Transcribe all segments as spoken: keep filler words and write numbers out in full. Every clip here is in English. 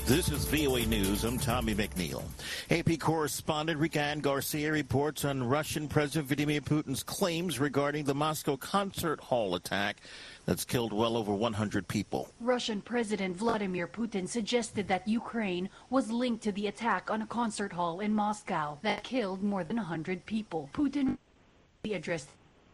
This is V O A News. I'm Tommy McNeil. A P correspondent Rika Ann Garcia reports on Russian President Vladimir Putin's claims regarding the Moscow concert hall attack that's killed well over one hundred people. Russian President Vladimir Putin suggested that Ukraine was linked to the attack on a concert hall in Moscow that killed more than one hundred people. Putin addressed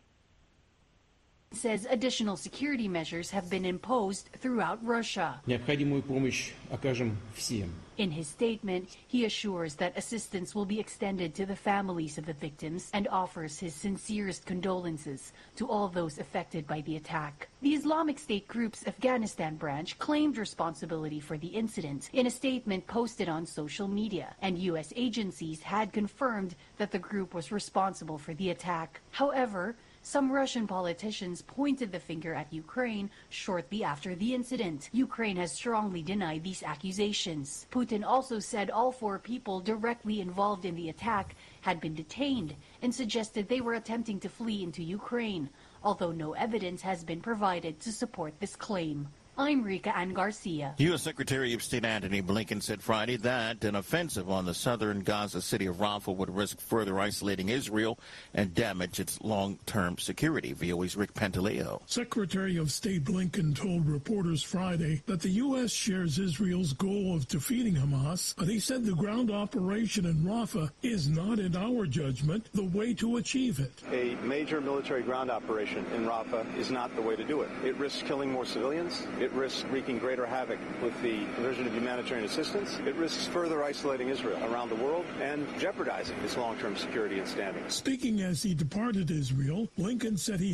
says additional security measures have been imposed throughout Russia. Необходимую помощь окажем всем. In his statement, he assures that assistance will be extended to the families of the victims and offers his sincerest condolences to all those affected by the attack. The Islamic State group's Afghanistan branch claimed responsibility for the incident in a statement posted on social media, and U S agencies had confirmed that the group was responsible for the attack. However, some Russian politicians pointed the finger at Ukraine shortly after the incident. Ukraine has strongly denied these accusations. Putin also said all four people directly involved in the attack had been detained and suggested they were attempting to flee into Ukraine, although no evidence has been provided to support this claim. I'm Rika Ann Garcia. U S Secretary of State Antony Blinken said Friday that an offensive on the southern Gaza city of Rafah would risk further isolating Israel and damage its long-term security. V O A's Rick Pantaleo. Secretary of State Blinken told reporters Friday that the U S shares Israel's goal of defeating Hamas, but he said the ground operation in Rafah is not, in our judgment, the way to achieve it. A major military ground operation in Rafah is not the way to do it. It risks killing more civilians. It risks wreaking greater havoc with the provision of humanitarian assistance. It risks further isolating Israel around the world and jeopardizing its long-term security and standing. Speaking as he departed Israel, Blinken said he